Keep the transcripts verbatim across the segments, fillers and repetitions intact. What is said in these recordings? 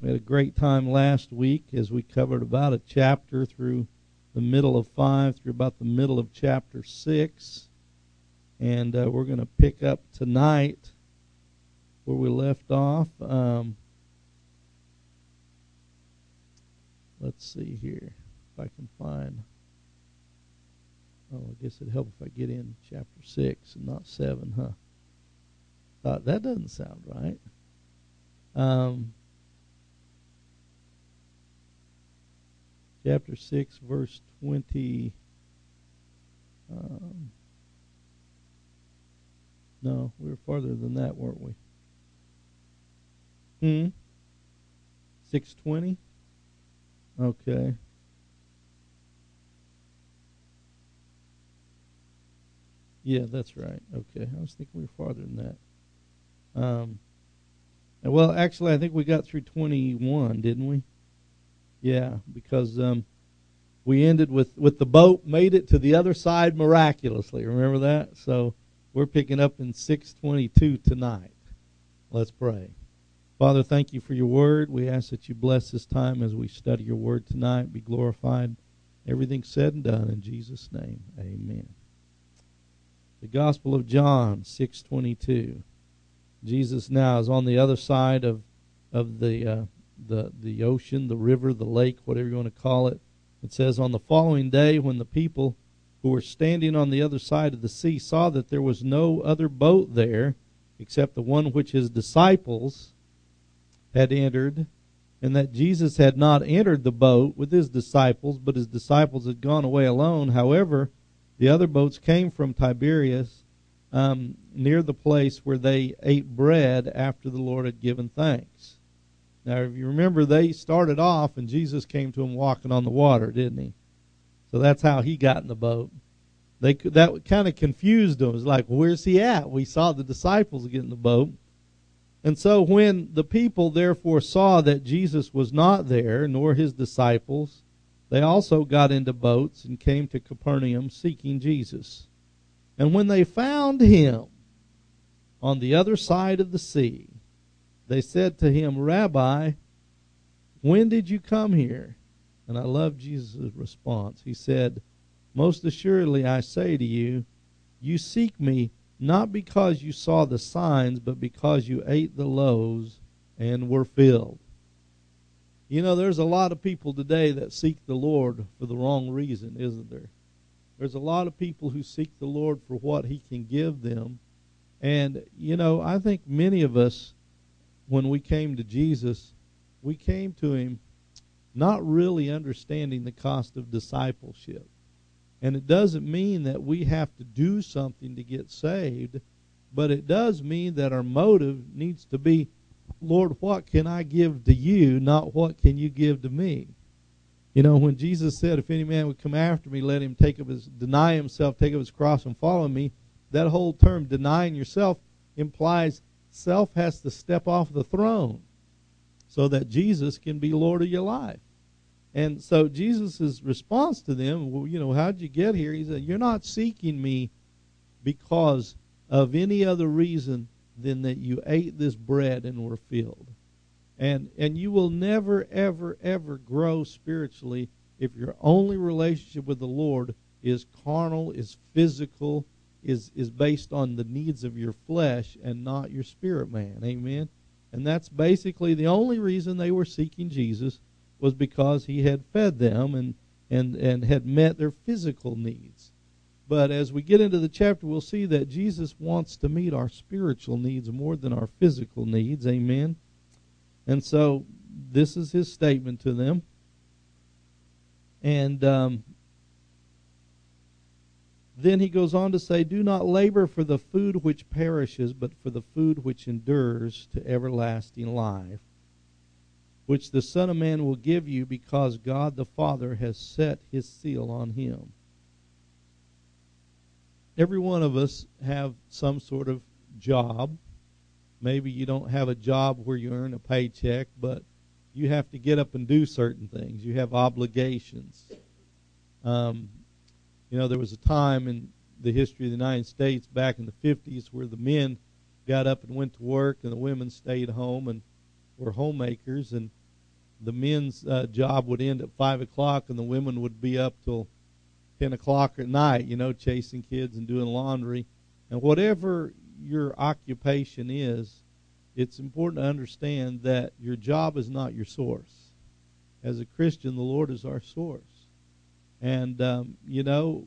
We had a great time last week as we covered about a chapter through the middle of five, through about the middle of chapter six. And uh, we're going to pick up tonight where we left off. Um, let's see here if I can find. Oh, I guess it'd help if I get in chapter six and not seven, huh? Thought that doesn't sound right. Um, chapter six, verse twenty. Um, no, we were farther than that, weren't we? Hmm. six twenty. Okay. Yeah, that's right. Okay, I was thinking we were farther than that. Um. Well, actually, I think we got through twenty-one, didn't we? Yeah, because um, we ended with, with the boat made it to the other side miraculously. Remember that? So we're picking up in six twenty-two tonight. Let's pray. Father, thank you for your word. We ask that you bless this time as we study your word tonight. Be glorified. Everything said and done in Jesus' name. Amen. The Gospel of John, six twenty-two. Jesus now is on the other side of of the uh, the the ocean, the river, the lake, whatever you want to call it. It says, on the following day, when the people who were standing on the other side of the sea saw that there was no other boat there except the one which his disciples had entered, and that Jesus had not entered the boat with his disciples, but his disciples had gone away alone. However, the other boats came from Tiberias, Um, near the place where they ate bread after the Lord had given thanks. Now, if you remember, they started off and Jesus came to them walking on the water, didn't he? So that's how he got in the boat. They that kind of confused them. It was like, well, where's he at? We saw the disciples get in the boat. And so when the people therefore saw that Jesus was not there, nor his disciples, they also got into boats and came to Capernaum seeking Jesus. And when they found him on the other side of the sea, they said to him, Rabbi, when did you come here? And I love Jesus' response. He said, most assuredly I say to you, you seek me not because you saw the signs, but because you ate the loaves and were filled. You know, there's a lot of people today that seek the Lord for the wrong reason, isn't there? There's a lot of people who seek the Lord for what he can give them. And, you know, I think many of us, when we came to Jesus, we came to him not really understanding the cost of discipleship. And it doesn't mean that we have to do something to get saved, but it does mean that our motive needs to be, Lord, what can I give to you, not what can you give to me? You know, when Jesus said, if any man would come after me, let him take up his, deny himself, take up his cross and follow me, that whole term, denying yourself, implies self has to step off the throne so that Jesus can be Lord of your life. And so Jesus' response to them, well, you know, how'd you get here? He said, you're not seeking me because of any other reason than that you ate this bread and were filled. And and you will never, ever, ever grow spiritually if your only relationship with the Lord is carnal, is physical, is, is based on the needs of your flesh and not your spirit man. Amen? And that's basically the only reason they were seeking Jesus, was because he had fed them and, and, and had met their physical needs. But as we get into the chapter, we'll see that Jesus wants to meet our spiritual needs more than our physical needs. Amen? And so this is his statement to them. And um, then he goes on to say, do not labor for the food which perishes, but for the food which endures to everlasting life, which the Son of Man will give you, because God the Father has set his seal on him. Every one of us have some sort of job. Maybe you don't have a job where you earn a paycheck, but you have to get up and do certain things. You have obligations. Um, you know, there was a time in the history of the United States back in the fifties where the men got up and went to work and the women stayed home and were homemakers. And the men's uh, job would end at five o'clock, and the women would be up till ten o'clock at night, you know, chasing kids and doing laundry. And whatever your occupation is, it's important to understand that your job is not your source. As a Christian, the Lord is our source. And, um, you know,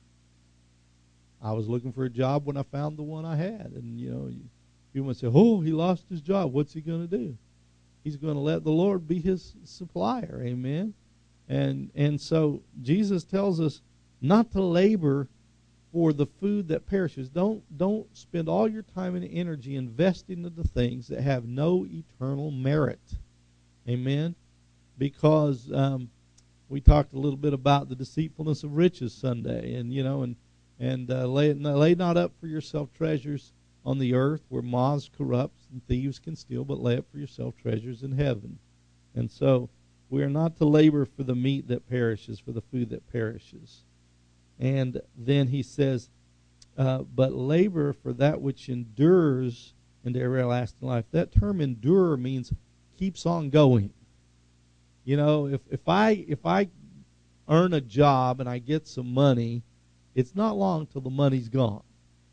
I was looking for a job when I found the one I had. And, you know, people would say, oh, he lost his job. What's he going to do? He's going to let the Lord be his supplier. Amen. And and so Jesus tells us not to labor for the food that perishes. Don't don't spend all your time and energy investing in the things that have no eternal merit. Amen. Because um, we talked a little bit about the deceitfulness of riches Sunday, and you know, and and uh, lay lay not up for yourself treasures on the earth where moths corrupt and thieves can steal, but lay up for yourself treasures in heaven. And so we are not to labor for the meat that perishes, for the food that perishes. And then he says, uh, but labor for that which endures into everlasting life. That term endure means keeps on going. You know, if, if I if I earn a job and I get some money, it's not long till the money's gone.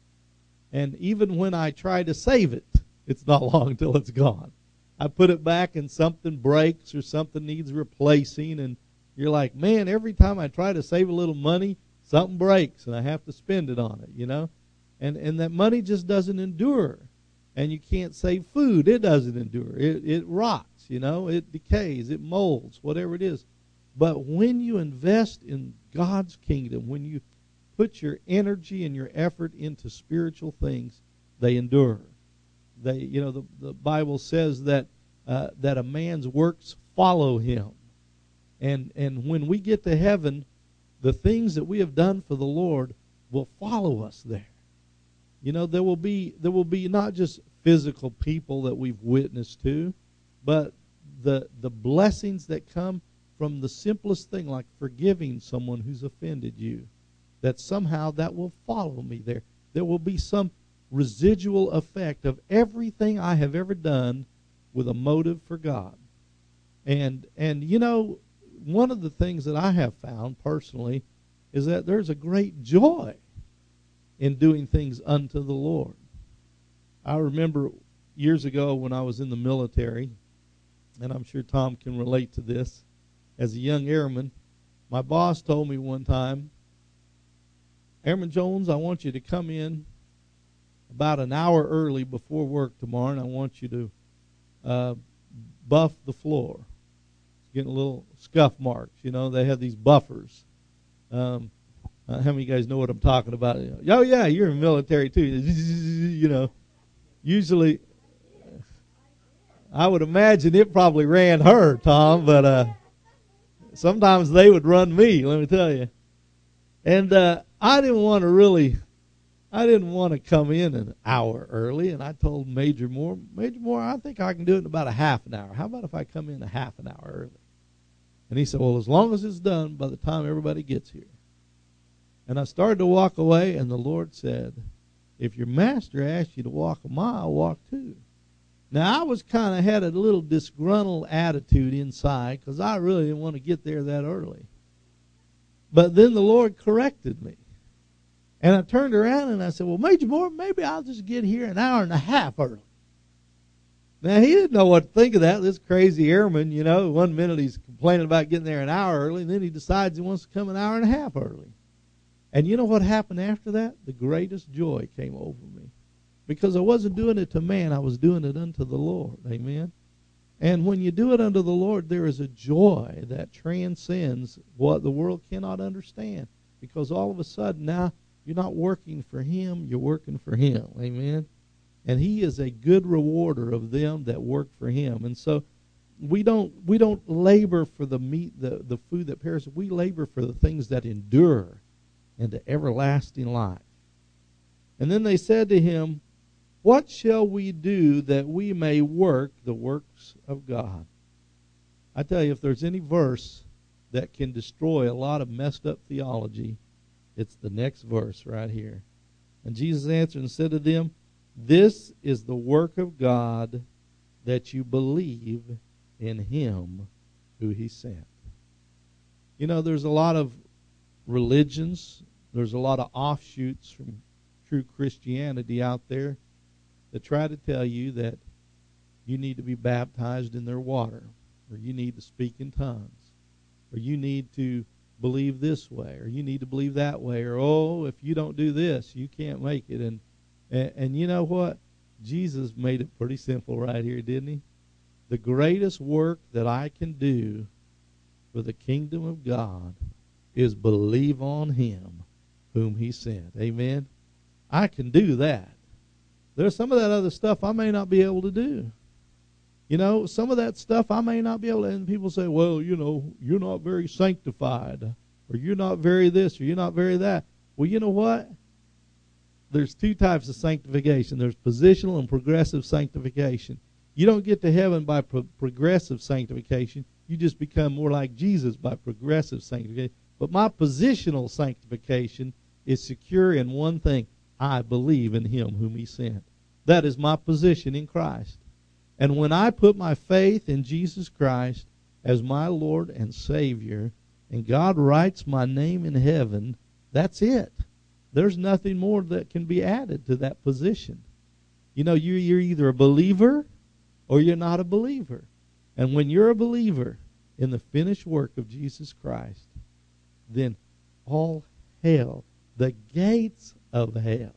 And even when I try to save it, it's not long till it's gone. I put it back and something breaks or something needs replacing, and you're like, man, every time I try to save a little money, something breaks and I have to spend it on it, you know. And and that money just doesn't endure. And you can't save food. It doesn't endure. It, it rots, you know. It decays. It molds, whatever it is. But when you invest in God's kingdom, when you put your energy and your effort into spiritual things, they endure. They, you know, the, the Bible says that uh, that a man's works follow him. And and when we get to heaven, the things that we have done for the Lord will follow us there. You know, there will be there will be not just physical people that we've witnessed to, but the the blessings that come from the simplest thing, like forgiving someone who's offended you, that somehow that will follow me there. There will be some residual effect of everything I have ever done with a motive for God. And and you know, one of the things that I have found personally is that there's a great joy in doing things unto the Lord. I remember years ago when I was in the military, and I'm sure Tom can relate to this, as a young airman, my boss told me one time, Airman Jones, I want you to come in about an hour early before work tomorrow, and I want you to uh, buff the floor. It's getting a little scuff marks. You know, they have these buffers. Um, uh, how many of you guys know what I'm talking about? Oh, yeah, you're in the military, too. You know, usually, I would imagine it probably ran her, Tom, but uh, sometimes they would run me, let me tell you. And uh, I didn't want to really, I didn't want to come in an hour early, and I told Major Moore, Major Moore, I think I can do it in about a half an hour. How about if I come in a half an hour early? And he said, well, as long as it's done by the time everybody gets here. And I started to walk away, and the Lord said, if your master asks you to walk a mile, walk two. Now, I was kind of had a little disgruntled attitude inside because I really didn't want to get there that early. But then the Lord corrected me. And I turned around and I said, well, Major Moore, maybe I'll just get here an hour and a half early. Now, he didn't know what to think of that, this crazy airman, you know. One minute he's complaining about getting there an hour early, and then he decides he wants to come an hour and a half early. And you know what happened after that? The greatest joy came over me. Because I wasn't doing it to man, I was doing it unto the Lord. Amen? And when you do it unto the Lord, there is a joy that transcends what the world cannot understand. Because all of a sudden now, you're not working for him, you're working for him. Amen? And he is a good rewarder of them that work for him. And so we don't we don't labor for the meat, the, the food that perishes. We labor for the things that endure into everlasting life. And then they said to him, what shall we do that we may work the works of God? I tell you, if there's any verse that can destroy a lot of messed up theology, it's the next verse right here. And Jesus answered and said to them, this is the work of God, that you believe in him who he sent. You know, there's a lot of religions, there's a lot of offshoots from true Christianity out there that try to tell you that you need to be baptized in their water, or you need to speak in tongues, or you need to believe this way, or you need to believe that way, or, oh, if you don't do this, you can't make it. And, and, and you know what? Jesus made it pretty simple right here, didn't he? The greatest work that I can do for the kingdom of God is believe on him whom he sent. Amen? I can do that. There's some of that other stuff I may not be able to do. You know, some of that stuff I may not be able to, and people say, well, you know, you're not very sanctified, or you're not very this, or you're not very that. Well, you know what? There's two types of sanctification. There's positional and progressive sanctification. You don't get to heaven by pro- progressive sanctification. You just become more like Jesus by progressive sanctification. But my positional sanctification is secure in one thing. I believe in him whom he sent. That is my position in Christ. And when I put my faith in Jesus Christ as my Lord and Savior, and God writes my name in heaven, that's it. There's nothing more that can be added to that position. You know, you're, you're either a believer or you're not a believer. And when you're a believer in the finished work of Jesus Christ, then all hell, the gates of hell,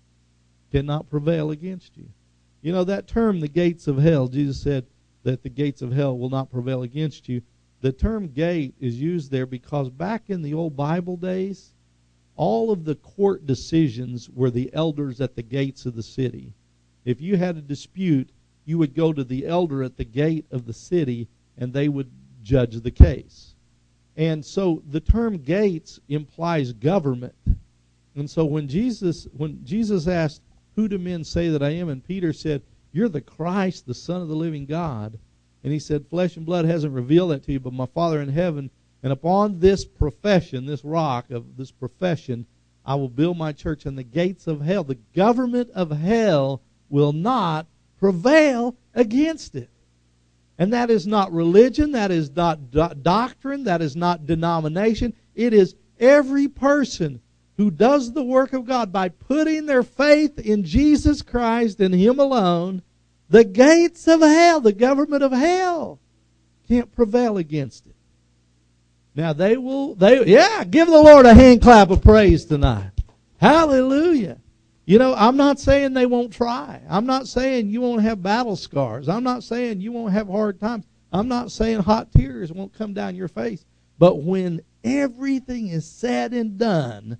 cannot prevail against you. You know, that term, the gates of hell, Jesus said that the gates of hell will not prevail against you. The term gate is used there because back in the old Bible days, all of the court decisions were the elders at the gates of the city. If you had a dispute, you would go to the elder at the gate of the city, and they would judge the case. And so the term gates implies government. And so when Jesus, when Jesus asked, who do men say that I am? And Peter said, you're the Christ, the Son of the living God. And he said, flesh and blood hasn't revealed that to you, but my Father in heaven. And upon this profession, this rock of this profession, I will build my church, and the gates of hell, the government of hell, will not prevail against it. And that is not religion, that is not do- doctrine, that is not denomination. It is every person who does the work of God by putting their faith in Jesus Christ and him alone. The gates of hell, the government of hell, can't prevail against it. Now they will, they yeah, give the Lord a hand clap of praise tonight. Hallelujah. You know, I'm not saying they won't try. I'm not saying you won't have battle scars. I'm not saying you won't have hard times. I'm not saying hot tears won't come down your face. But when everything is said and done,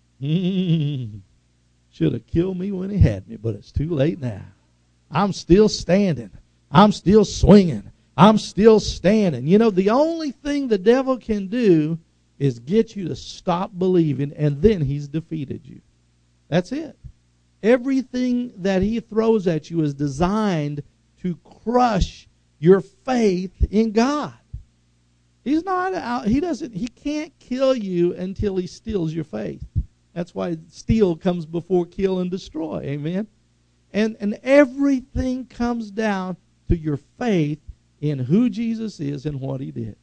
mm, should have killed me when he had me, but it's too late now. I'm still standing. I'm still swinging. I'm still standing. You know, the only thing the devil can do is get you to stop believing, and then he's defeated you. That's it. Everything that he throws at you is designed to crush your faith in God. He's not out, he doesn't, he can't kill you until he steals your faith. That's why steal comes before kill and destroy. Amen. And and everything comes down to your faith in who Jesus is and what he did.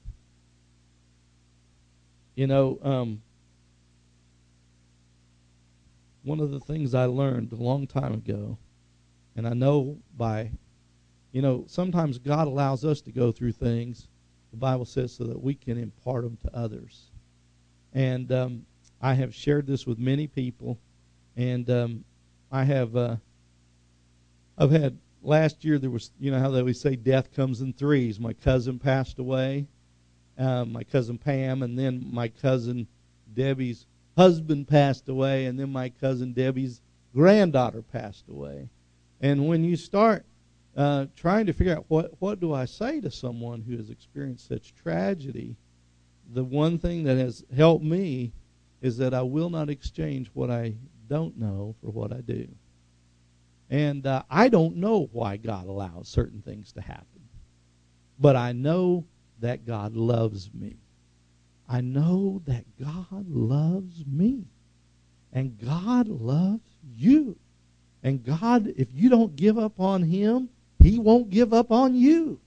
You know, um, one of the things I learned a long time ago, and I know by, you know, sometimes God allows us to go through things, the Bible says, so that we can impart them to others. And um, I have shared this with many people, and um, I have, uh, I've had, last year there was, you know how they always say death comes in threes. My cousin passed away, uh, my cousin Pam, and then my cousin Debbie's husband passed away, and then my cousin Debbie's granddaughter passed away. And when you start uh, trying to figure out what, what do I say to someone who has experienced such tragedy, the one thing that has helped me is that I will not exchange what I don't know for what I do. And uh, I don't know why God allows certain things to happen, but I know that God loves me. I know that God loves me, and God loves you. And God, if you don't give up on him, he won't give up on you.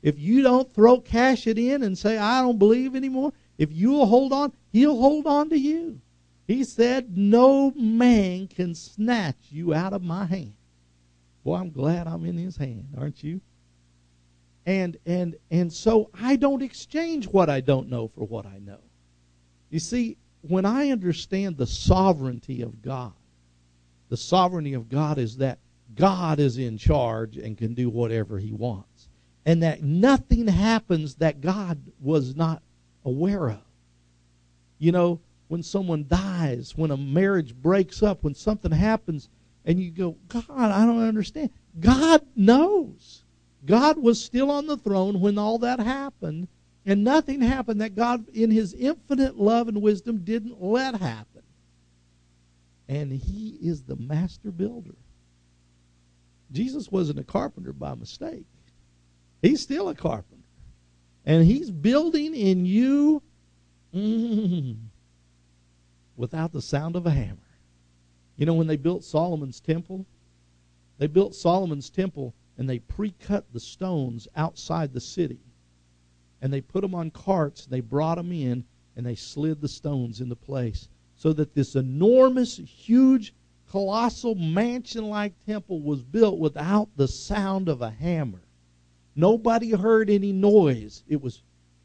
if you don't throw cash it in and say, I don't believe anymore, if you'll hold on, he'll hold on to you. He said, no man can snatch you out of my hand. Boy, I'm glad I'm in his hand, aren't you? And and and so I don't exchange what I don't know for what I know. You see, when I understand the sovereignty of God, the sovereignty of God is that God is in charge and can do whatever he wants. And that nothing happens that God was not aware of. You know, when someone dies, when a marriage breaks up, when something happens, and you go, God, I don't understand. God knows. God was still on the throne when all that happened, and nothing happened that God, in his infinite love and wisdom, didn't let happen. And he is the master builder. Jesus wasn't a carpenter by mistake. He's still a carpenter. And he's building in you mm, without the sound of a hammer. You know, when they built Solomon's temple, they built Solomon's temple and they pre-cut the stones outside the city. And they put them on carts, and they brought them in, and they slid the stones into place. So that this enormous, huge, colossal, mansion-like temple was built without the sound of a hammer. Nobody heard any noise. It was...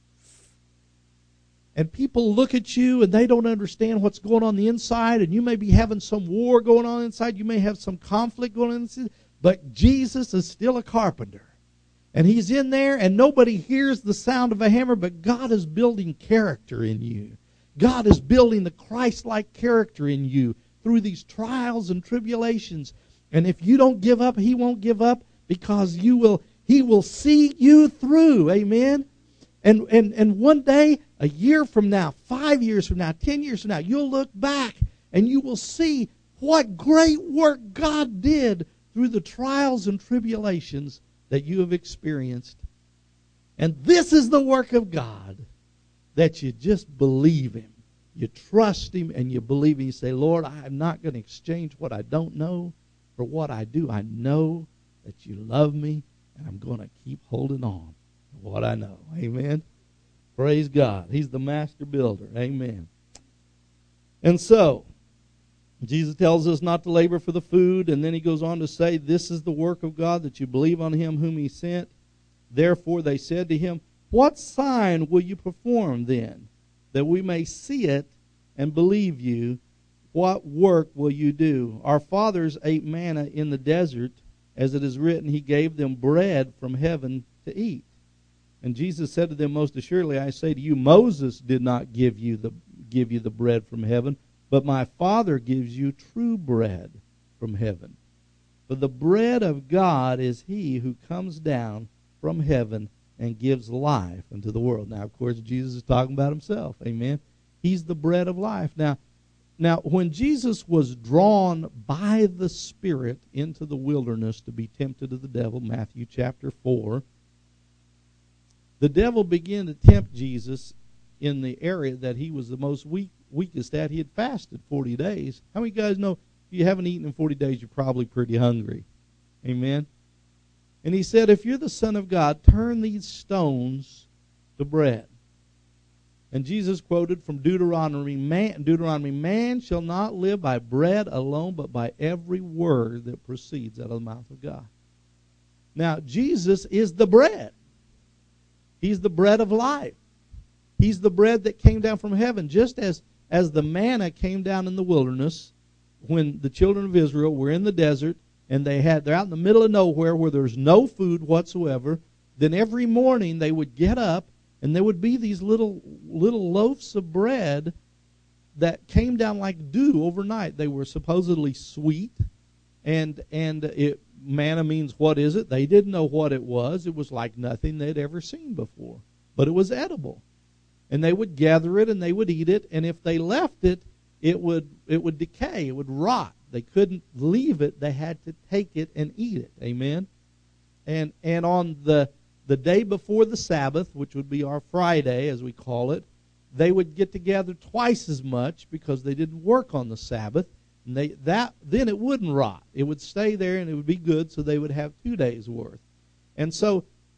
And people look at you and they don't understand what's going on the inside, and you may be having some war going on inside. You may have some conflict going on inside. But Jesus is still a carpenter. And he's in there and nobody hears the sound of a hammer, but God is building character in you. God is building the Christ-like character in you through these trials and tribulations. And if you don't give up, he won't give up, because you will. He will see you through. Amen. And, and, and one day, a year from now, five years from now, ten years from now, you'll look back and you will see what great work God did through the trials and tribulations that you have experienced. And this is the work of God, that you just believe him. You trust him and you believe him. You say, Lord, I'm not going to exchange what I don't know for what I do. I know that you love me, and I'm going to keep holding on to what I know. Amen. Praise God. He's the master builder. Amen. And so, Jesus tells us not to labor for the food, and then he goes on to say, this is the work of God, that you believe on him whom he sent. Therefore they said to him, what sign will you perform then, that we may see it and believe you? What work will you do? Our fathers ate manna in the desert, as it is written, he gave them bread from heaven to eat. And Jesus said to them, most assuredly I say to you, Moses did not give you the give you the bread from heaven, but my Father gives you true bread from heaven. For the bread of God is he who comes down from heaven and gives life unto the world. Now, of course, Jesus is talking about himself. Amen. He's the bread of life. Now, now when Jesus was drawn by the Spirit into the wilderness to be tempted of the devil, Matthew chapter four, the devil began to tempt Jesus in the area that he was the most weak, weakest at. He had fasted forty days. How many of you guys know if you haven't eaten in forty days, you're probably pretty hungry? Amen. And he said, if you're the Son of God, turn these stones to bread. And Jesus quoted from Deuteronomy, man, Deuteronomy, man shall not live by bread alone, but by every word that proceeds out of the mouth of God. Now, Jesus is the bread. He's the bread of life. He's the bread that came down from heaven, just as, as the manna came down in the wilderness when the children of Israel were in the desert, and they had, they're out in the middle of nowhere where there's no food whatsoever. Then every morning they would get up, and there would be these little little loaves of bread that came down like dew overnight. They were supposedly sweet, and and it, manna means what is it? They didn't know what it was. It was like nothing they'd ever seen before, but it was edible. And they would gather it and they would eat it, and if they left it, it would it would decay, it would rot. They couldn't leave it. They had to take it and eat it. Amen. And and on the the day before the Sabbath, which would be our Friday as we call it, they would get together twice as much because they didn't work on the Sabbath. And they that then it wouldn't rot. It would stay there and it would be good, so they would have two days worth. And so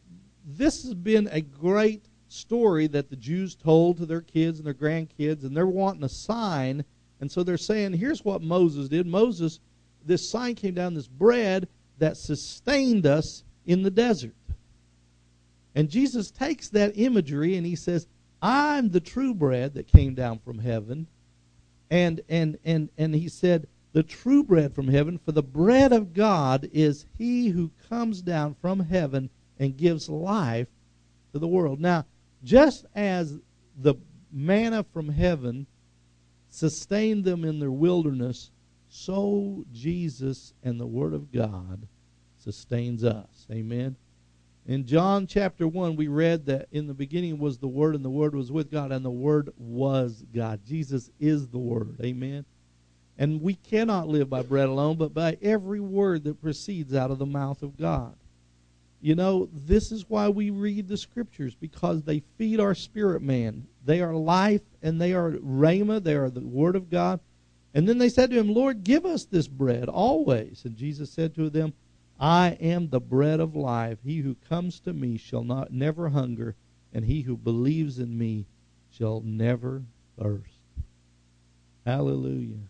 this has been a great story that the Jews told to their kids and their grandkids, and they're wanting a sign. And so they're saying, here's what Moses did. Moses, this sign came down, this bread that sustained us in the desert. And Jesus takes that imagery and he says, I'm the true bread that came down from heaven. And and and and he said, the true bread from heaven, for the bread of God is he who comes down from heaven and gives life to the world. Now, just as the manna from heaven sustained them in their wilderness, so Jesus and the Word of God sustains us. Amen. In John chapter one, we read that in the beginning was the Word, and the Word was with God, and the Word was God. Jesus is the Word. Amen. And we cannot live by bread alone, but by every word that proceeds out of the mouth of God. You know, this is why we read the Scriptures, because they feed our spirit man. They are life, and they are rhema. They are the Word of God. And then they said to him, Lord, give us this bread always. And Jesus said to them, I am the bread of life. He who comes to me shall not never hunger, and he who believes in me shall never thirst. Hallelujah.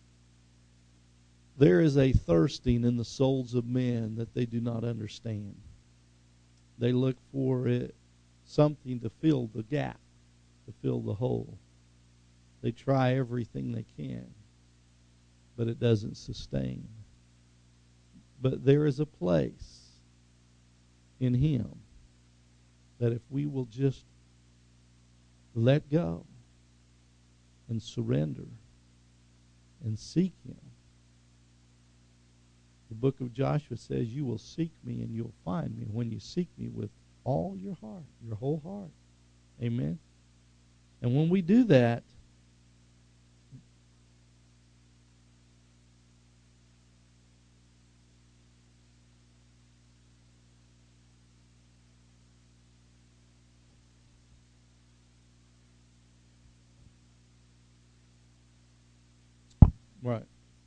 There is a thirsting in the souls of men that they do not understand. They look for it, something to fill the gap, to fill the hole. They try everything they can, but it doesn't sustain. But there is a place in Him that if we will just let go and surrender and seek Him, the book of Joshua says, you will seek me and you'll find me when you seek me with all your heart, your whole heart. Amen. And when we do that, right.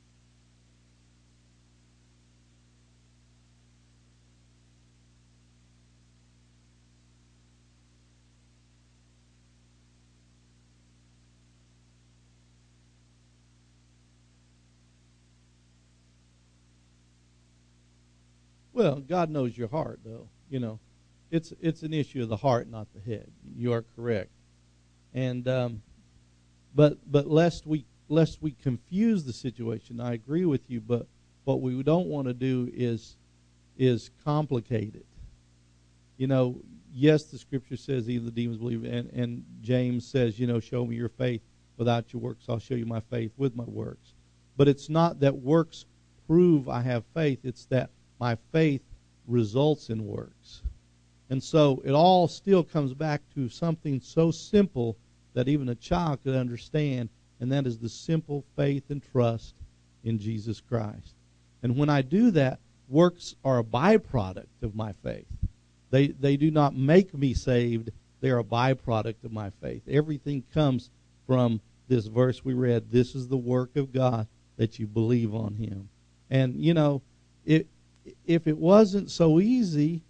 Well, God knows your heart, though. You know, it's it's an issue of the heart, not the head. You are correct. And um, but but lest we lest we confuse the situation, I agree with you. But what we don't want to do is is complicate it. You know, yes, the Scripture says even the demons believe, and and James says, you know, show me your faith without your works. I'll show you my faith with my works. But it's not that works prove I have faith. It's that my faith results in works. And so it all still comes back to something so simple that even a child could understand, and that is the simple faith and trust in Jesus Christ. And when I do that, works are a byproduct of my faith. They they do not make me saved. They are a byproduct of my faith. Everything comes from this verse we read. This is the work of God, that you believe on Him. And, you know, it if it wasn't so easy,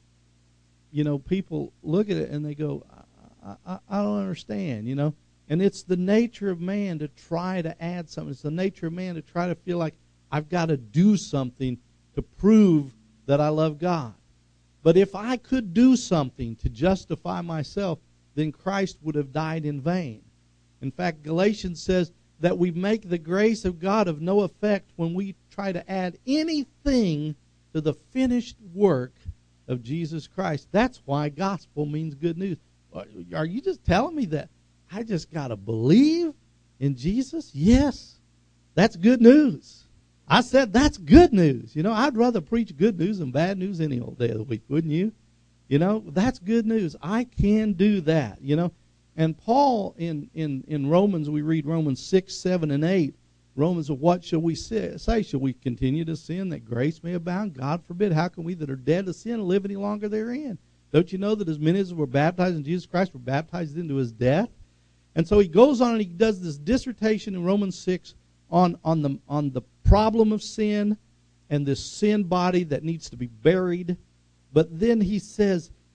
you know, people look at it and they go, I, I, I don't understand, you know. And it's the nature of man to try to add something. It's the nature of man to try to feel like I've got to do something to prove that I love God. But if I could do something to justify myself, then Christ would have died in vain. In fact, Galatians says that we make the grace of God of no effect when we try to add anything to the finished work of Jesus Christ. That's why gospel means good news. Are you just telling me that I just got to believe in Jesus? Yes, that's good news. I said that's good news. You know, I'd rather preach good news than bad news any old day of the week, wouldn't you? You know, that's good news. I can do that, you know. And Paul, in, in, in Romans, we read Romans six, seven, and eight. Romans, what shall we say? Shall we continue to sin that grace may abound? God forbid. How can we that are dead to sin live any longer therein? Don't you know that as many as were baptized in Jesus Christ were baptized into His death? And so he goes on and he does this dissertation in Romans six on, on, the, on the problem of sin and this sin body that needs to be buried. But then he says,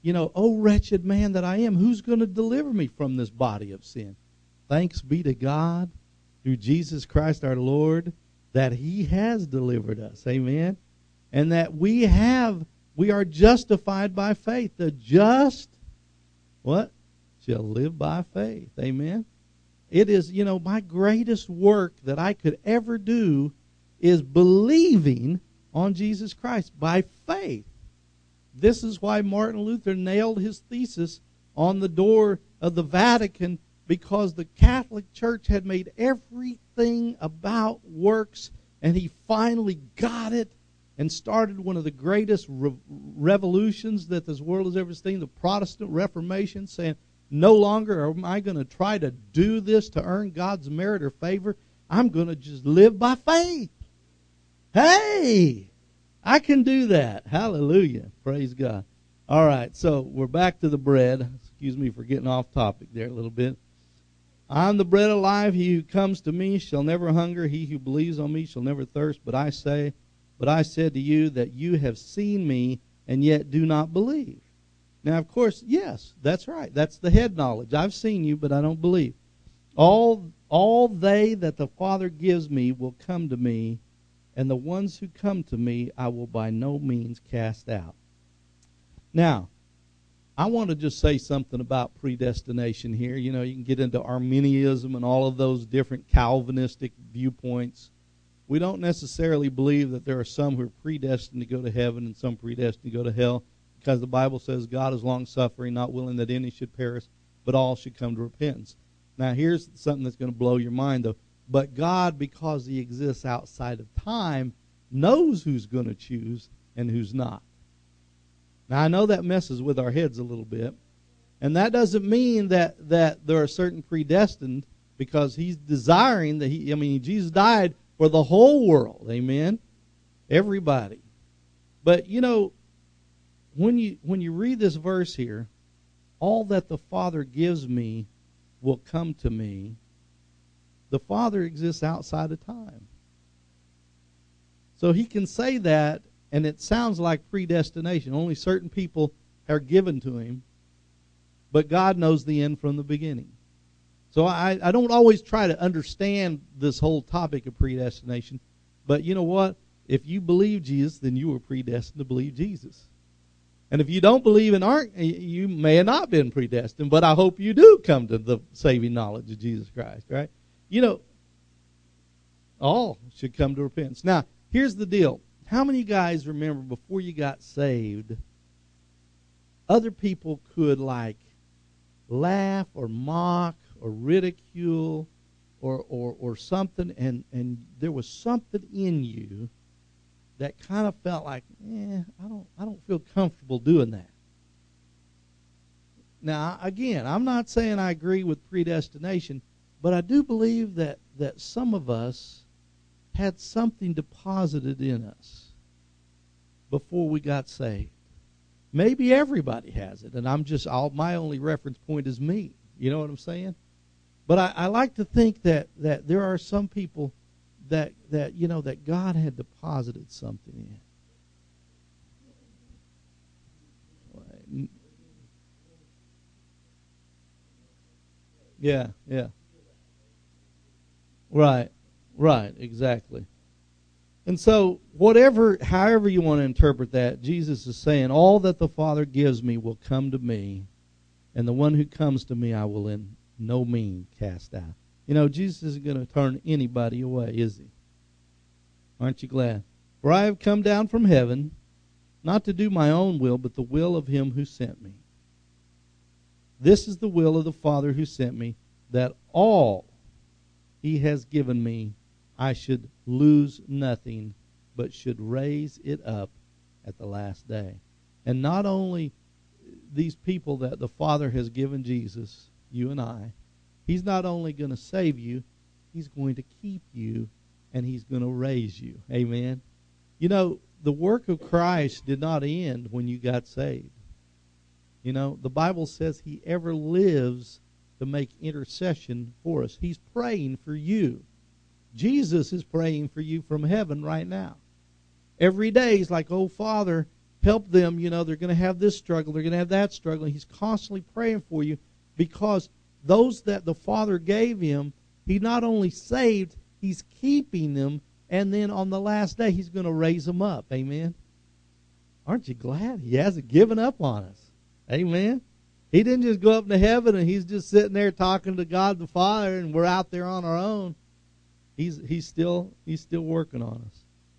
you know, oh, wretched man that I am, who's going to deliver me from this body of sin? Thanks be to God through Jesus Christ our Lord that he has delivered us. Amen. And that we have, we are justified by faith. The just, what? Shall live by faith. Amen. It is, you know, my greatest work that I could ever do is believing on Jesus Christ by faith. This is why Martin Luther nailed his thesis on the door of the Vatican, because the Catholic Church had made everything about works, and he finally got it and started one of the greatest re- revolutions that this world has ever seen, the Protestant Reformation, saying, no longer am I going to try to do this to earn God's merit or favor. I'm going to just live by faith. Hey, I can do that. Hallelujah. Praise God. All right, so we're back to the bread. Excuse me for getting off topic there a little bit. I'm the bread of life. He who comes to me shall never hunger. He who believes on me shall never thirst. But I say, but I said to you that you have seen me and yet do not believe. Now, of course, yes, that's right. That's the head knowledge. I've seen you, but I don't believe. All, all they that the Father gives me will come to me, and the ones who come to me I will by no means cast out. Now, I want to just say something about predestination here. You know, you can get into Arminianism and all of those different Calvinistic viewpoints. We don't necessarily believe that there are some who are predestined to go to heaven and some predestined to go to hell, because the Bible says God is long-suffering, not willing that any should perish, but all should come to repentance. Now, here's something that's going to blow your mind, though. But God, because he exists outside of time, knows who's going to choose and who's not. Now, I know that messes with our heads a little bit. And that doesn't mean that, that there are certain predestined, because he's desiring that he, I mean, Jesus died for the whole world. Amen? Everybody. But, you know, when you when you read this verse here, all that the Father gives me will come to me. The Father exists outside of time. So he can say that, and it sounds like predestination. Only certain people are given to him, but God knows the end from the beginning. So I, I don't always try to understand this whole topic of predestination, but you know what? If you believe Jesus, then you were predestined to believe Jesus. And if you don't believe and aren't, you may have not been predestined, but I hope you do come to the saving knowledge of Jesus Christ, right? You know, all should come to repentance. Now, here's the deal. How many guys remember before you got saved, other people could like laugh or mock or ridicule or or, or something, and, and there was something in you that kind of felt like, eh, I don't I don't feel comfortable doing that. Now, again, I'm not saying I agree with predestination, but I do believe that, that some of us had something deposited in us before we got saved. Maybe everybody has it, and I'm just, all, my only reference point is me. You know what I'm saying? But I, I like to think that, that there are some people that, that, you know, that God had deposited something in. Yeah, yeah. Right, right, exactly. And so, whatever, however you want to interpret that, Jesus is saying, all that the Father gives me will come to me, and the one who comes to me I will in no means cast out. You know, Jesus isn't going to turn anybody away, is he? Aren't you glad? For I have come down from heaven, not to do my own will, but the will of him who sent me. This is the will of the Father who sent me, that all he has given me, I should lose nothing, but should raise it up at the last day. And not only these people that the Father has given Jesus, you and I, he's not only going to save you, he's going to keep you, and he's going to raise you. Amen? You know, the work of Christ did not end when you got saved. You know, the Bible says he ever lives to make intercession for us. He's praying for you. Jesus is praying for you from heaven right now. Every day he's like, oh, Father, help them. You know, they're going to have this struggle. They're going to have that struggle. He's constantly praying for you because those that the Father gave him, he not only saved, he's keeping them. And then on the last day, he's going to raise them up. Amen. Aren't you glad he hasn't given up on us? Amen. He didn't just go up into heaven and he's just sitting there talking to God the Father and we're out there on our own. He's he's still he's still working on us.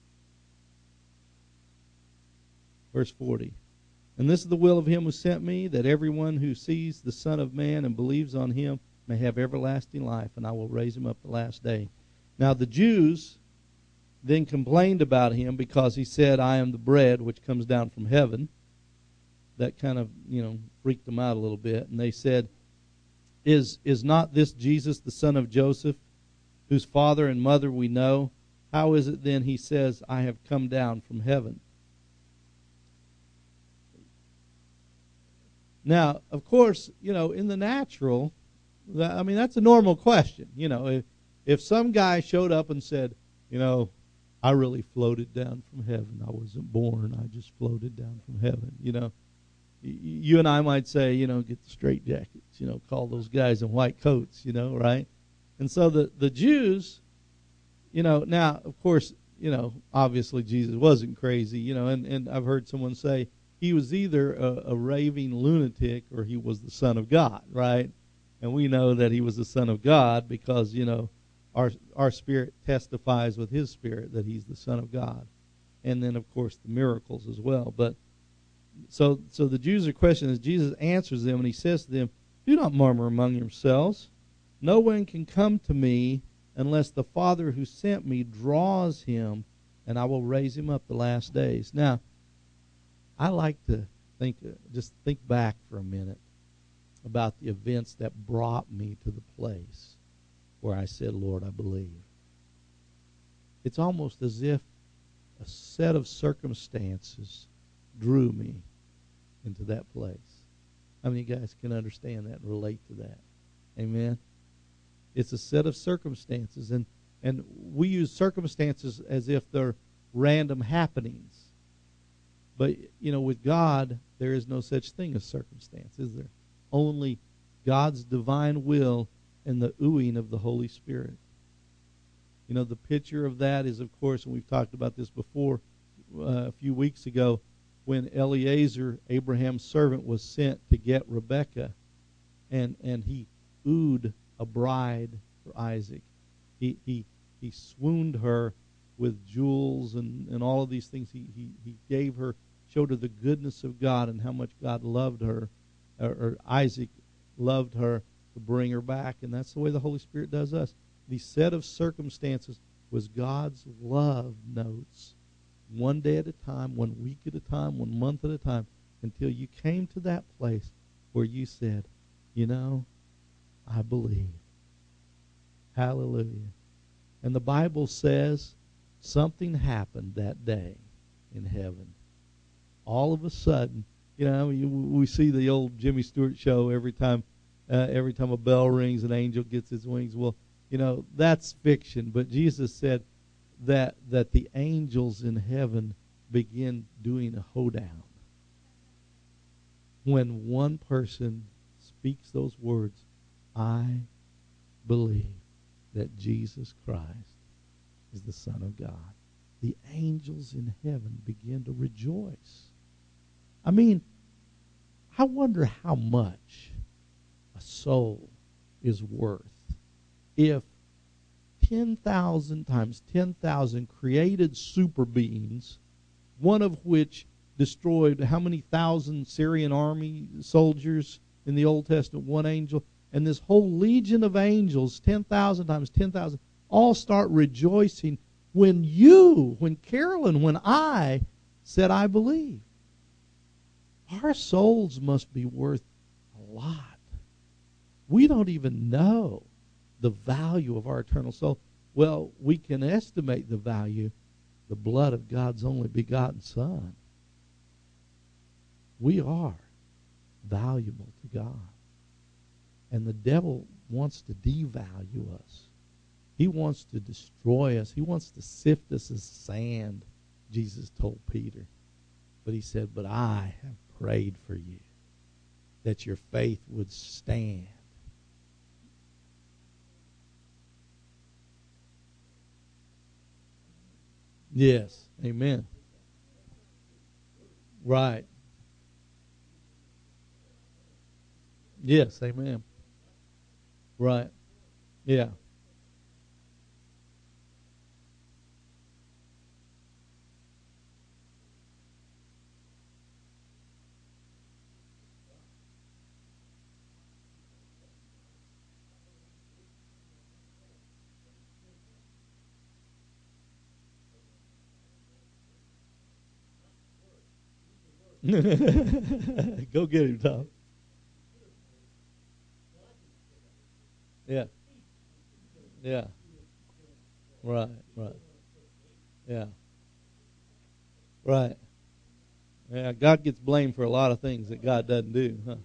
Verse forty. And this is the will of him who sent me, that everyone who sees the Son of Man and believes on him may have everlasting life, and I will raise him up the last day. Now the Jews then complained about him because he said, I am the bread which comes down from heaven. That kind of, you know, freaked them out a little bit. And they said, Is is not this Jesus the son of Joseph, whose father and mother we know? How is it then he says, I have come down from heaven? Now, of course, you know, in the natural, I mean, that's a normal question. You know, if, if some guy showed up and said, you know, I really floated down from heaven. I wasn't born. I just floated down from heaven. You know, you and I might say, you know, get the straight jackets, you know, call those guys in white coats, you know, right? And so the, the Jews, you know, now, of course, you know, obviously Jesus wasn't crazy, you know, and, and I've heard someone say he was either a, a raving lunatic or he was the Son of God, right? And we know that he was the Son of God because, you know, Our our spirit testifies with his spirit that he's the Son of God. And then, of course, the miracles as well. But so so the Jews are questioning this. Jesus answers them, and he says to them, do not murmur among yourselves. No one can come to me unless the Father who sent me draws him, and I will raise him up the last days. Now, I like to think, just think back for a minute about the events that brought me to the place where I said, Lord, I believe. It's almost as if a set of circumstances drew me into that place. How many of you guys can understand that and relate to that? Amen? It's a set of circumstances, and, and we use circumstances as if they're random happenings. But, you know, with God, there is no such thing as circumstance, is there? Only God's divine will and the oohing of the Holy Spirit. You know, the picture of that is, of course, and we've talked about this before uh, a few weeks ago, when Eliezer, Abraham's servant, was sent to get Rebekah, and and he oohed a bride for Isaac. He he he swooned her with jewels and, and all of these things. He, he he gave her, showed her the goodness of God and how much God loved her, or, or Isaac loved her, to bring her back. And that's the way the Holy Spirit does us. The set of circumstances was God's love notes, one day at a time, one week at a time, one month at a time, until you came to that place where you said, you know, I believe. Hallelujah. And the Bible says something happened that day in heaven. All of a sudden, you know, we see the old Jimmy Stewart show every time Uh, every time a bell rings, an angel gets his wings. Well, you know, that's fiction. But Jesus said that that the angels in heaven begin doing a hoedown. When one person speaks those words, I believe that Jesus Christ is the Son of God. The angels in heaven begin to rejoice. I mean, I wonder how much a soul is worth if ten thousand times ten thousand created super beings, one of which destroyed how many thousand Syrian army soldiers in the Old Testament, one angel, and this whole legion of angels, ten thousand times ten thousand, all start rejoicing when you, when Carolyn, when I said, I believe. Our souls must be worth a lot. We don't even know the value of our eternal soul. Well, we can estimate the value, the blood of God's only begotten Son. We are valuable to God. And the devil wants to devalue us. He wants to destroy us. He wants to sift us as sand, Jesus told Peter. But he said, but I have prayed for you, that your faith would stand. Yes. Amen. Right. Yes. Amen. Right. Yeah. Go get him, Tom. Yeah. Yeah. Right. Right. Yeah. Right. Yeah. God gets blamed for a lot of things that God doesn't do, huh?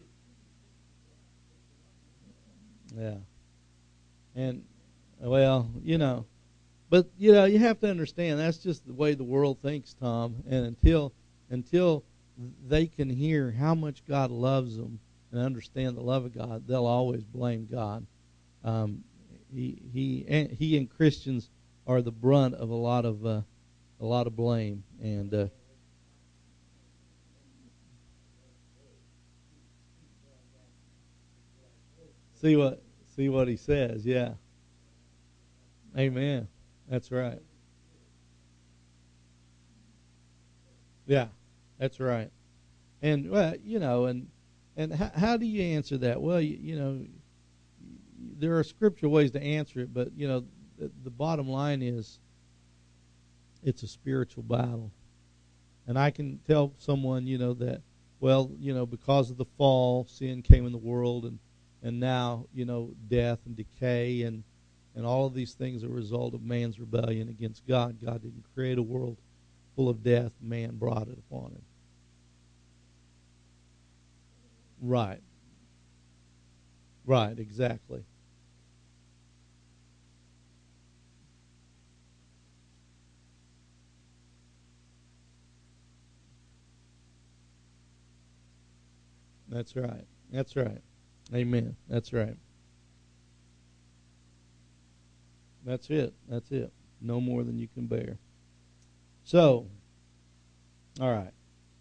Yeah. And well, you know, but you know, you have to understand that's just the way the world thinks, Tom. And until until they can hear how much God loves them and understand the love of God, they'll always blame God. Um, he he and he and Christians are the brunt of a lot of uh, a lot of blame. And uh, see what see what he says. Yeah, Amen. That's right. Yeah, that's right. And well, you know, and and how, how do you answer that? Well, you, you know, there are scriptural ways to answer it, but you know, the, the bottom line is it's a spiritual battle. And I can tell someone, you know, that well, you know, because of the fall, sin came in the world, and and now, you know, death and decay and and all of these things are a result of man's rebellion against God. God didn't create a world full of death; man brought it upon him. Right, right, exactly. That's right. That's right. Amen. That's right. That's it. That's it. No more than you can bear. So, all right.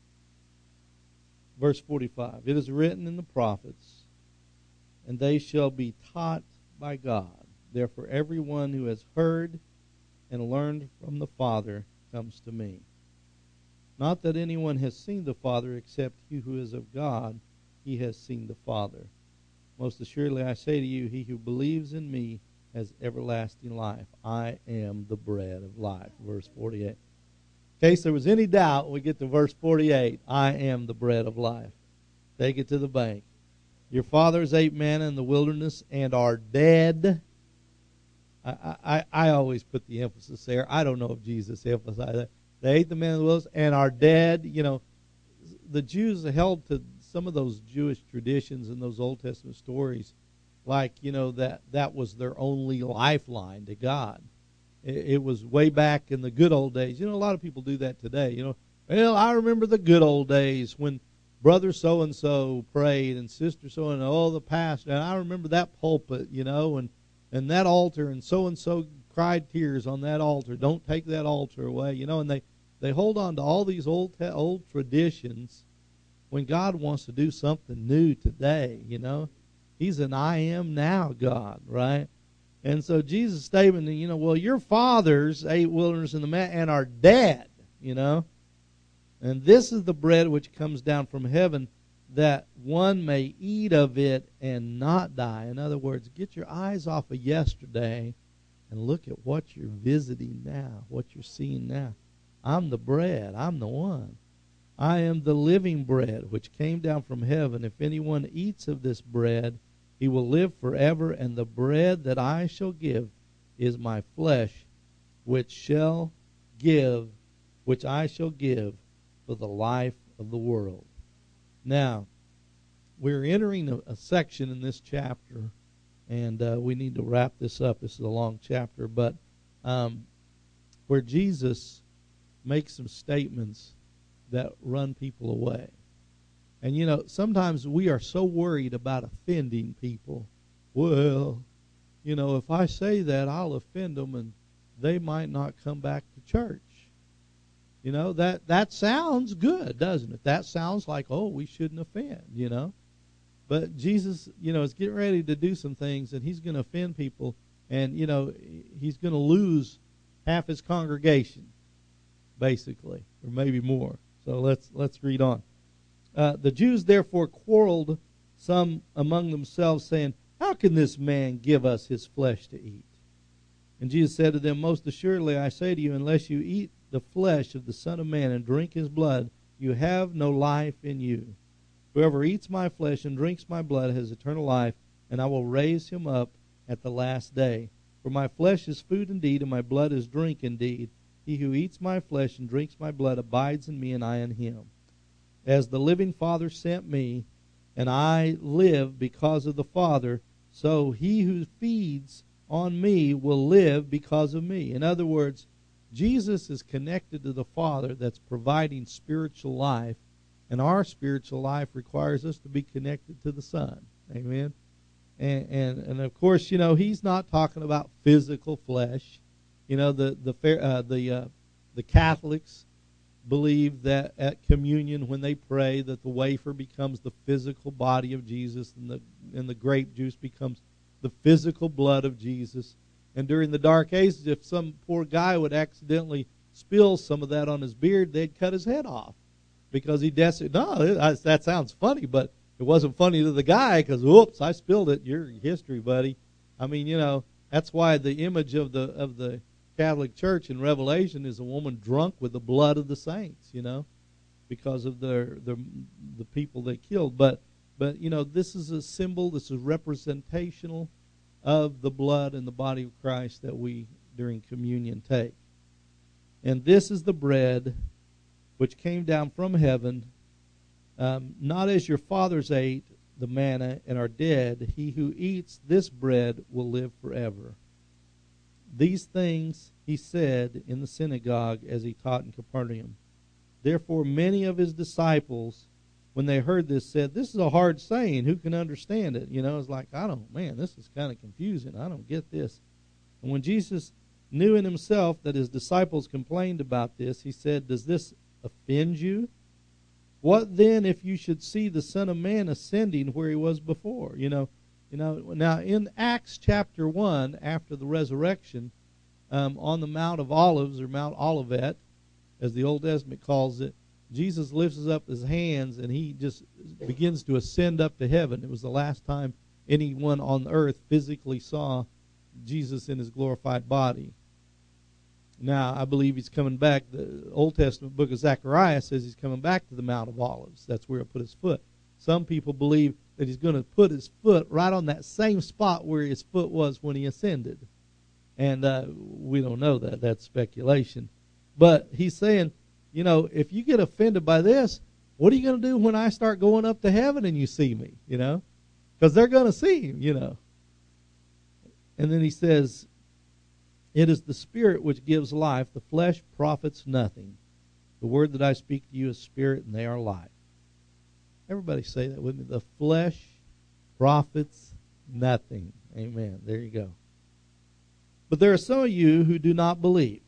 Verse forty-five. It is written in the prophets, and they shall be taught by God. Therefore, everyone who has heard and learned from the Father comes to me. Not that anyone has seen the Father except he who is of God, he has seen the Father. Most assuredly I say to you, he who believes in me has everlasting life. I am the bread of life. Verse forty-eight. In case there was any doubt, we get to verse forty-eight. I am the bread of life. Take it to the bank. Your fathers ate manna in the wilderness and are dead. I, I, I always put the emphasis there. I don't know if Jesus emphasized that. They ate the manna in the wilderness and are dead. You know, the Jews held to some of those Jewish traditions and those Old Testament stories like, you know, that that was their only lifeline to God. It, it was way back in the good old days. You know, a lot of people do that today. You know, well, I remember the good old days when brother so-and-so prayed and sister so-and-so, oh, the pastor, and I remember that pulpit, you know, and, and that altar, and so-and-so cried tears on that altar. Don't take that altar away, you know, and they, they hold on to all these old old traditions when God wants to do something new today, you know. He's an I am now God, right? And so Jesus' statement, you know, well, your fathers ate wilderness in the man and are dead, you know. And this is the bread which comes down from heaven, that one may eat of it and not die. In other words, get your eyes off of yesterday and look at what you're visiting now, what you're seeing now. I'm the bread. I'm the one. I am the living bread which came down from heaven. If anyone eats of this bread, he will live forever, and the bread that I shall give is my flesh, which shall give, which I shall give for the life of the world. Now, we're entering a, a section in this chapter, and uh, we need to wrap this up. This is a long chapter, but um, where Jesus makes some statements that run people away. And, you know, sometimes we are so worried about offending people. Well, you know, if I say that, I'll offend them, and they might not come back to church. You know, that, that sounds good, doesn't it? That sounds like, oh, we shouldn't offend, you know. But Jesus, you know, is getting ready to do some things, and he's going to offend people, and, you know, he's going to lose half his congregation, basically, or maybe more. So let's let's read on. Uh, the Jews therefore quarreled some among themselves, saying, how can this man give us his flesh to eat? And Jesus said to them, most assuredly I say to you, unless you eat the flesh of the Son of Man and drink his blood, you have no life in you. Whoever eats my flesh and drinks my blood has eternal life, and I will raise him up at the last day. For my flesh is food indeed, and my blood is drink indeed. He who eats my flesh and drinks my blood abides in me, and I in him. As the living Father sent me, and I live because of the Father, so he who feeds on me will live because of me. In other words, Jesus is connected to the Father that's providing spiritual life, and our spiritual life requires us to be connected to the Son. Amen? And, and, and of course, you know, he's not talking about physical flesh. You know, the the uh, the uh, the Catholics believe that at communion, when they pray, that the wafer becomes the physical body of Jesus, and the and the grape juice becomes the physical blood of Jesus. And during the Dark Ages, if some poor guy would accidentally spill some of that on his beard, they'd cut his head off because he des- no, that sounds funny, but it wasn't funny to the guy because, whoops, I spilled it. Your history, buddy. I mean, you know, that's why the image of the of the Catholic Church in Revelation is a woman drunk with the blood of the saints, you know, because of the the the people they killed. But but you know, this is a symbol. This is representational of the blood and the body of Christ that we during communion take. And this is the bread which came down from heaven, um, not as your fathers ate the manna and are dead. He who eats this bread will live forever. These things he said in the synagogue as he taught in Capernaum. Therefore many of his disciples, when they heard this, said, this is a hard saying. Who can understand it? You know, it's like, I don't, man, this is kind of confusing. I don't get this. And when Jesus knew in himself that his disciples complained about this, he said, does this offend you? What then if you should see the Son of Man ascending where he was before? You know, You know, now in Acts chapter one, after the resurrection, um, on the Mount of Olives, or Mount Olivet, as the Old Testament calls it, Jesus lifts up his hands and he just begins to ascend up to heaven. It was the last time anyone on earth physically saw Jesus in his glorified body. Now, I believe he's coming back. The Old Testament book of Zechariah says he's coming back to the Mount of Olives. That's where he'll put his foot. Some people believe that he's going to put his foot right on that same spot where his foot was when he ascended. And uh, we don't know that. That's speculation. But he's saying, you know, if you get offended by this, what are you going to do when I start going up to heaven and you see me, you know? Because they're going to see him, you know. And then he says, it is the Spirit which gives life. The flesh profits nothing. The word that I speak to you is spirit, and they are life. Everybody say that with me. The flesh profits nothing. Amen. There you go. But there are some of you who do not believe.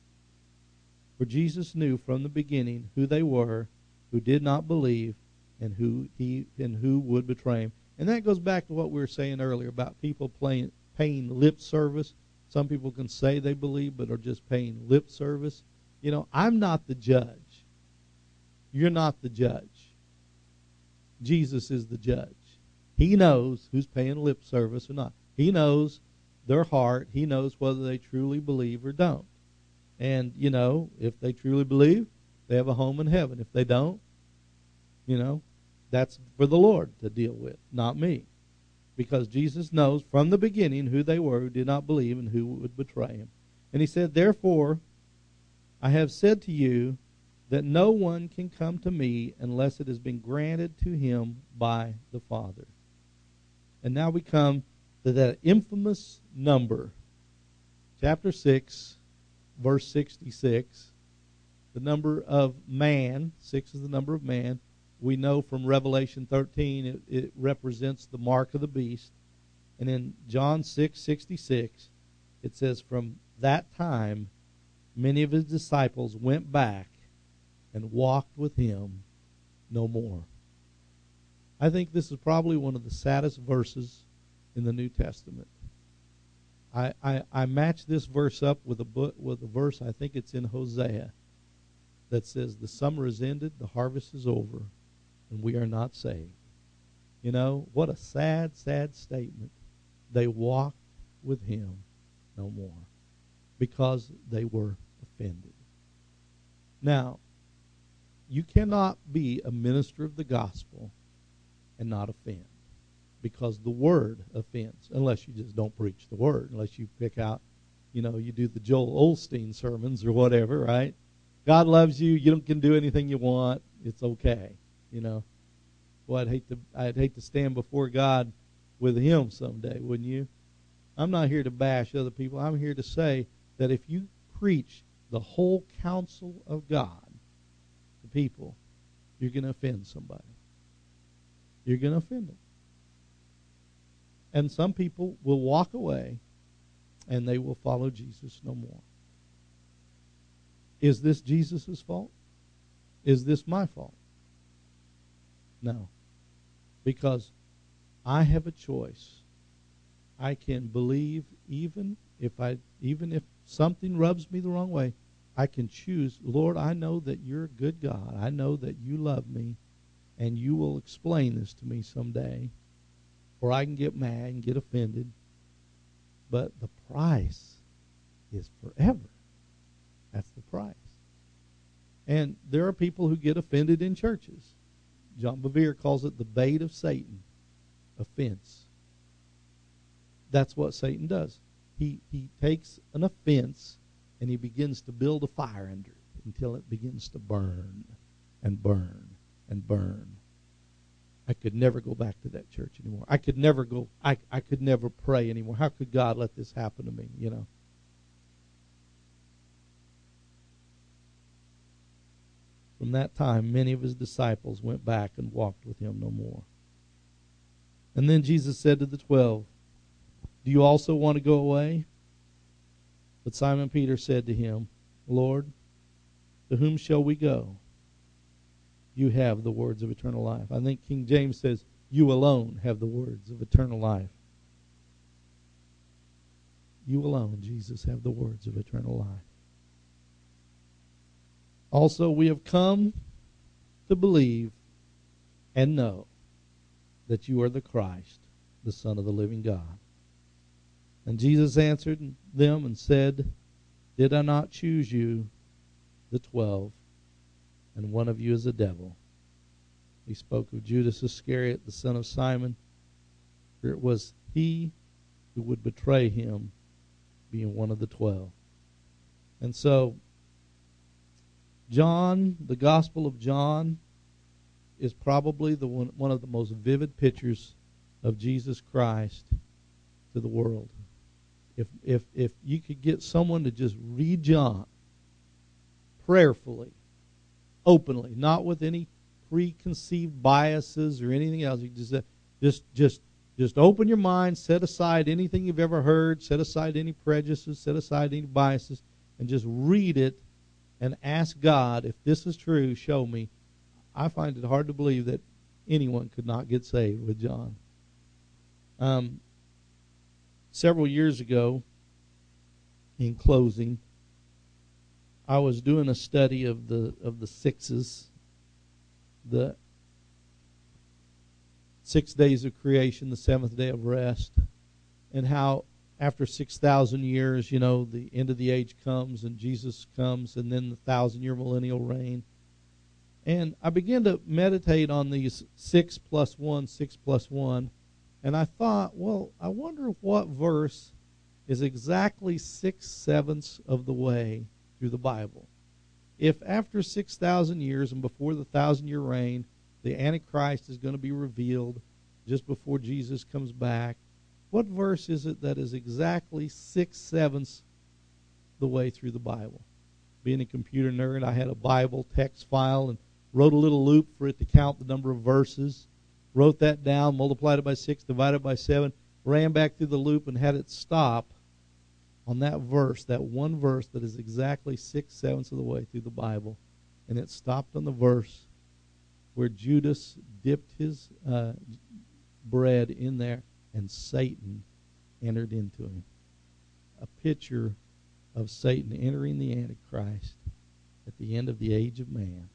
For Jesus knew from the beginning who they were, who did not believe, and who he and who would betray him. And that goes back to what we were saying earlier about people playing, paying lip service. Some people can say they believe, but are just paying lip service. You know, I'm not the judge. You're not the judge. Jesus is the judge. He knows who's paying lip service or not. He knows their heart. He knows whether they truly believe or don't. And, you know, if they truly believe, they have a home in heaven. If they don't, you know, that's for the Lord to deal with, not me. Because Jesus knows from the beginning who they were who did not believe and who would betray him. And he said, therefore, I have said to you that no one can come to me unless it has been granted to him by the Father. And now we come to that infamous number, chapter six, verse sixty-six. the number of man. Six is the number of man. We know from Revelation thirteen it, it represents the mark of the beast. And in John six sixty-six, it says, from that time, many of his disciples went back and walked with him no more. I think this is probably one of the saddest verses in the New Testament. I, I, I match this verse up with a book, with a verse, I think it's in Hosea, that says, the summer is ended, the harvest is over, and we are not saved. You know, what a sad, sad statement. They walked with him no more because they were offended. Now, you cannot be a minister of the gospel and not offend, because the word offends, unless you just don't preach the word, unless you pick out, you know, you do the Joel Osteen sermons or whatever, right? God loves you. You don't, can do anything you want. It's okay, you know. Well, I'd hate to, I'd hate to stand before God with him someday, wouldn't you? I'm not here to bash other people. I'm here to say that if you preach the whole counsel of God to people, you're going to offend somebody. You're going to offend them. And some people will walk away and they will follow Jesus no more. Is this Jesus' fault? Is this my fault? No. Because I have a choice. I can believe even if I even if something rubs me the wrong way, I can choose, Lord, I know that you're a good God. I know that you love me, and you will explain this to me someday. Or I can get mad and get offended. But the price is forever. That's the price. And there are people who get offended in churches. John Bevere calls it the bait of Satan. Offense. That's what Satan does. He he takes an offense and he begins to build a fire under it until it begins to burn and burn and burn. I could never go back to that church anymore. I could never go, I, I could never pray anymore. How could God let this happen to me, you know? From that time, many of his disciples went back and walked with him no more. And then Jesus said to the twelve, do you also want to go away? But Simon Peter said to him, Lord, to whom shall we go? You have the words of eternal life. I think King James says, you alone have the words of eternal life. You alone, Jesus, have the words of eternal life. Also, we have come to believe and know that you are the Christ, the Son of the living God. And Jesus answered them and said, did I not choose you, the twelve, and one of you is a devil? He spoke of Judas Iscariot, the son of Simon, for it was he who would betray him, being one of the twelve. And so, John, the Gospel of John, is probably the one, one of the most vivid pictures of Jesus Christ to the world. If if if you could get someone to just read John prayerfully, openly, not with any preconceived biases or anything else, you just just just just open your mind, set aside anything you've ever heard, set aside any prejudices, set aside any biases, and just read it and ask God, if this is true, show me. I find it hard to believe that anyone could not get saved with John. Um, several years ago, in closing, I was doing a study of the of the sixes, the six days of creation, the seventh day of rest, and how after six thousand years, you know, the end of the age comes and Jesus comes, and then the thousand-year millennial reign. And I began to meditate on these six plus one, six plus one, and I thought, well, I wonder what verse is exactly six-sevenths of the way through the Bible. If after six thousand years and before the thousand-year reign, the Antichrist is going to be revealed just before Jesus comes back, what verse is it that is exactly six-sevenths the way through the Bible? being a computer nerd, I had a Bible text file and wrote a little loop for it to count the number of verses. Wrote that down, multiplied it by six, divided by seven, ran back through the loop and had it stop on that verse, that one verse that is exactly six sevenths of the way through the Bible. And it stopped on the verse where Judas dipped his uh, bread in there and Satan entered into him. A picture of Satan entering the Antichrist at the end of the age of man.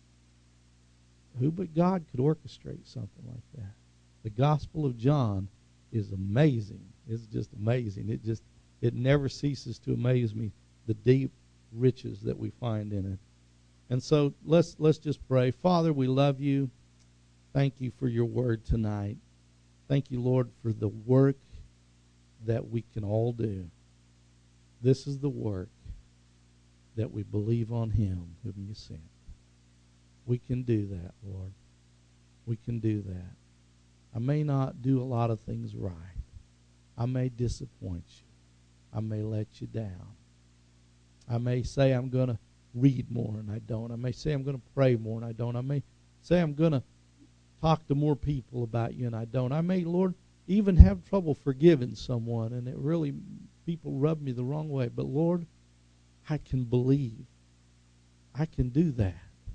Who but God could orchestrate something like that? The Gospel of John is amazing. It's just amazing. It just it never ceases to amaze me, the deep riches that we find in it. And so let's let's just pray. Father, we love you. Thank you for your word tonight. Thank you, Lord, for the work that we can all do. This is the work that we believe on him whom you sent. We can do that, Lord. We can do that. I may not do a lot of things right. I may disappoint you. I may let you down. I may say I'm going to read more and I don't. I may say I'm going to pray more and I don't. I may say I'm going to talk to more people about you and I don't. I may, Lord, even have trouble forgiving someone and it really, people rub me the wrong way. But Lord, I can believe. I can do that.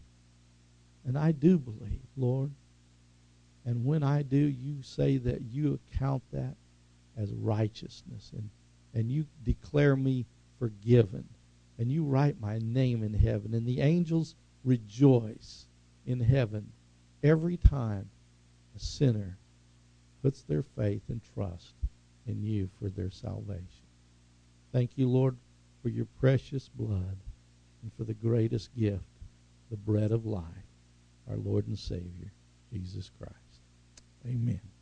And I do believe, Lord. And when I do, you say that you account that as righteousness. And, and you declare me forgiven. And you write my name in heaven. And the angels rejoice in heaven every time a sinner puts their faith and trust in you for their salvation. Thank you, Lord, for your precious blood and for the greatest gift, the bread of life, our Lord and Savior, Jesus Christ. Amen.